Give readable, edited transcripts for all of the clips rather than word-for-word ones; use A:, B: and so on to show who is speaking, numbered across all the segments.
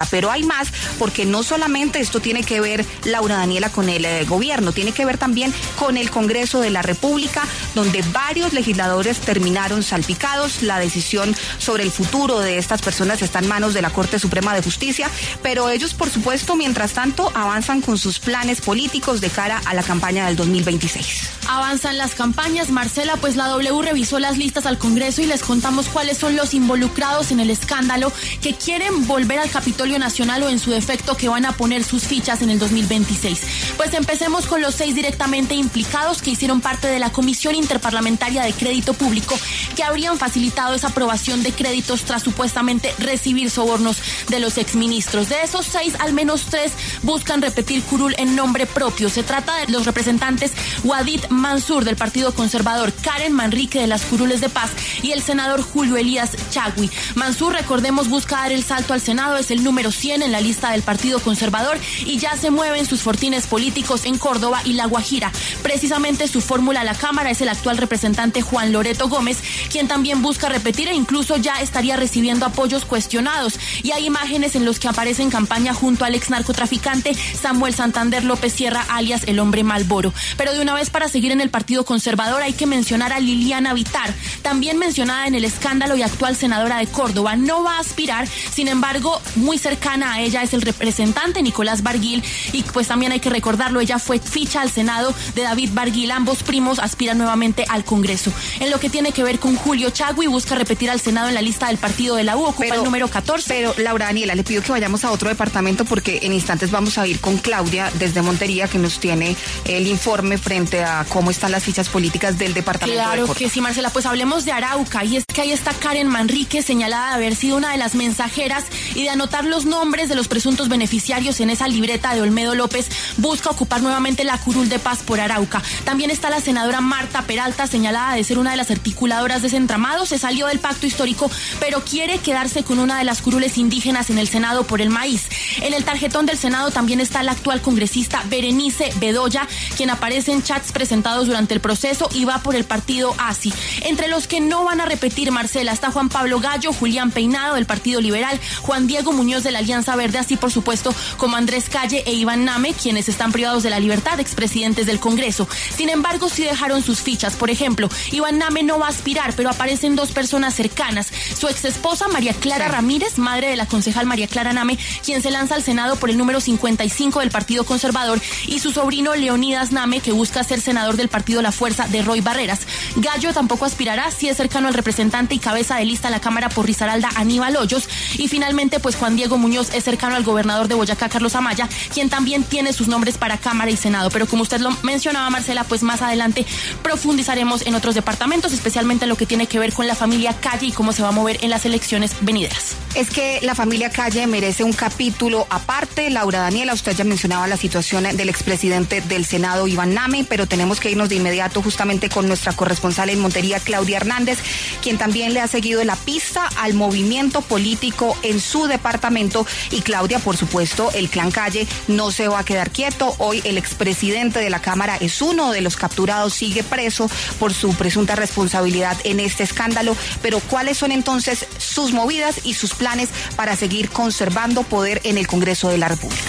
A: Pero hay más, porque no solamente esto tiene que ver, Laura Daniela, con el gobierno, tiene que ver también con el Congreso de la República, donde varios legisladores terminaron salpicados. La decisión sobre el futuro de estas personas está en manos de la Corte Suprema de Justicia, pero ellos, por supuesto, mientras tanto, avanzan con sus planes políticos de cara a la campaña del 2026.
B: Avanzan las campañas, Marcela, pues la W revisó las listas al Congreso y les contamos cuáles son los involucrados en el escándalo que quieren volver al Capitolio Nacional o en su defecto que van a poner sus fichas en el 2026. Pues empecemos con los 6 directamente implicados que hicieron parte de la Comisión Interparlamentaria de Crédito Público, que habrían facilitado esa aprobación de créditos tras supuestamente recibir sobornos de los exministros. De esos 6, al menos 3 buscan repetir curul en nombre propio. Se trata de los representantes Wadid Mansur del Partido Conservador, Karen Manrique de las Curules de Paz y el senador Julio Elías Chagui. Mansur, recordemos, busca dar el salto al Senado, es el número 100 en la lista del Partido Conservador y ya se mueven sus fortines políticos en Córdoba y La Guajira. Precisamente su fórmula a la Cámara es el actual representante Juan Loreto Gómez, quien también busca repetir e incluso ya estaría recibiendo apoyos cuestionados. Y hay imágenes en los que aparece en campaña junto al ex narcotraficante Samuel Santander López Sierra, alias el Hombre Malboro. Pero de una vez, para seguir en el Partido Conservador, hay que mencionar a Liliana Vitar, también mencionada en el escándalo y actual senadora de Córdoba. No va a aspirar, sin embargo, muy cercana a ella es el representante Nicolás Barguil, y pues también hay que recordarlo, ella fue ficha al Senado de David Barguil. Ambos primos aspiran nuevamente al Congreso. En lo que tiene que ver con Julio Chagui, busca repetir al Senado en la lista del partido de la U, ocupa el número 14.
A: Pero, Laura Daniela, le pido que vayamos a otro departamento porque en instantes vamos a ir con Claudia desde Montería, que nos tiene el informe frente a cómo están las fichas políticas del departamento de Córdoba.
B: Claro que sí, Marcela, pues hablemos de Arauca, y es que ahí está Karen Manrique, señalada de haber sido una de las mensajeras y de anotar los nombres de los presuntos beneficiarios en esa libreta de Olmedo López. Busca ocupar nuevamente la curul de Paz por Arauca. También está la senadora Marta Peralta, señalada de ser una de las articuladoras de ese entramado. Se salió del pacto histórico, pero quiere quedarse con una de las curules indígenas en el Senado por el maíz. En el tarjetón del Senado también está la actual congresista Berenice Bedoya, quien aparece en chats presentados durante el proceso y va por el partido ASI. Entre los que no van a repetir, Marcela, está Juan Pablo Gallo, Julián Peinado del Partido Liberal, Juan Diego Muñoz de la Alianza Verde, así por supuesto como Andrés Calle e Iván Name, quienes están privados de la libertad, expresidentes del Congreso. Sin embargo, sí dejaron sus fichas. Por ejemplo, Iván Name no va a aspirar, pero aparecen 2 personas cercanas. Su exesposa, María Clara Ramírez, madre de la concejal María Clara Name, quien se lanza al Senado por el número 55 del Partido Conservador, y su sobrino Leonidas Name, que busca ser senador del Partido La Fuerza de Roy Barreras. Gallo tampoco aspirará, sí es cercano al representante y cabeza de lista a la Cámara por Risaralda, Aníbal Hoyos. Y finalmente, pues Juan Diego Muñoz es cercano al gobernador de Boyacá, Carlos Amaya, quien también tiene sus nombres para Cámara y Senado. Pero como usted lo mencionaba, Marcela, pues más adelante profundizaremos en otros departamentos, especialmente en lo que tiene que ver con la familia Calle y cómo se va a mover en las elecciones venideras.
A: Es que la familia Calle merece un capítulo aparte. Laura Daniela, usted ya mencionaba la situación del expresidente del Senado, Iván Name, pero tenemos que irnos de inmediato justamente con nuestra corresponsal en Montería, Claudia Hernández, quien también le ha seguido la pista al movimiento político en su departamento. Y Claudia, por supuesto, el clan Calle no se va a quedar quieto. Hoy el expresidente de la Cámara es uno de los capturados, sigue preso por su presunta responsabilidad en este escándalo. Pero ¿cuáles son entonces sus movidas y sus planes para seguir conservando poder en el Congreso de la República?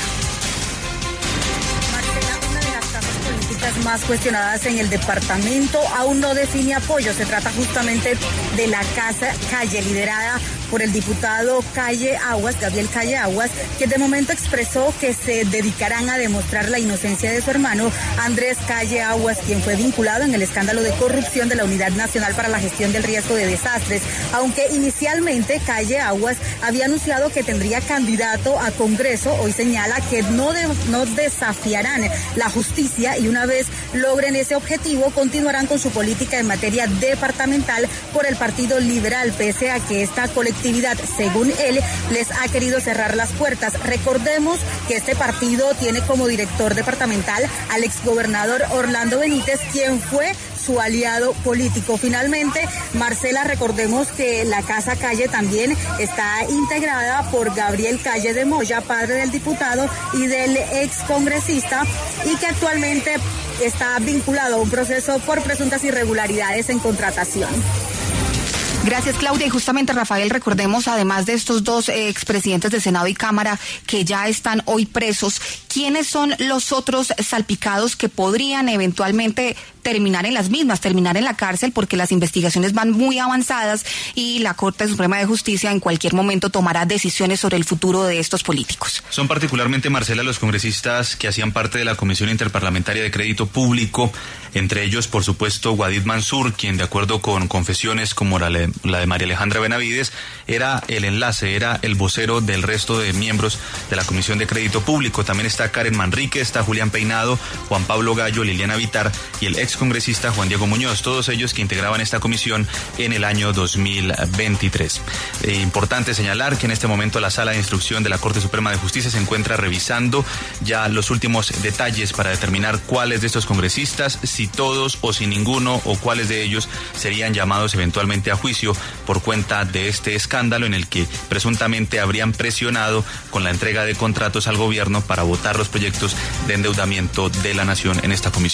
C: Más cuestionadas en el departamento aún no define apoyo. Se trata justamente de la Casa Calle, liderada por el diputado Calle Aguas, Gabriel Calle Aguas, que de momento expresó que se dedicarán a demostrar la inocencia de su hermano Andrés Calle Aguas, quien fue vinculado en el escándalo de corrupción de la Unidad Nacional para la Gestión del Riesgo de Desastres. Aunque inicialmente Calle Aguas había anunciado que tendría candidato a Congreso, hoy señala que no desafiarán la justicia y una vez logren ese objetivo continuarán con su política en materia departamental por el Partido Liberal, pese a que esta colectividad, según él, les ha querido cerrar las puertas. Recordemos que este partido tiene como director departamental al exgobernador Orlando Benítez, quien fue su aliado político. Finalmente, Marcela, recordemos que la Casa Calle también está integrada por Gabriel Calle de Moya, padre del diputado y del excongresista, y que actualmente está vinculado a un proceso por presuntas irregularidades en contratación.
A: Gracias, Claudia. Y justamente, Rafael, recordemos, además de estos dos expresidentes de Senado y Cámara que ya están hoy presos, ¿quiénes son los otros salpicados que podrían eventualmente terminar en las mismas, terminar en la cárcel, porque las investigaciones van muy avanzadas y la Corte Suprema de Justicia en cualquier momento tomará decisiones sobre el futuro de estos políticos?
D: Son particularmente, Marcela, los congresistas que hacían parte de la Comisión Interparlamentaria de Crédito Público, entre ellos, por supuesto, Guadid Mansur, quien, de acuerdo con confesiones como la de María Alejandra Benavides, era el enlace, era el vocero del resto de miembros de la Comisión de Crédito Público. También está Karen Manrique, está Julián Peinado, Juan Pablo Gallo, Liliana Vitar y el excongresista Juan Diego Muñoz, todos ellos que integraban esta comisión en el año 2023. Importante señalar que en este momento la Sala de Instrucción de la Corte Suprema de Justicia se encuentra revisando ya los últimos detalles para determinar cuáles de estos congresistas, si todos o si ninguno, o cuáles de ellos serían llamados eventualmente a juicio por cuenta de este escándalo en el que presuntamente habrían presionado con la entrega de contratos al gobierno para votar los proyectos de endeudamiento de la nación en esta comisión.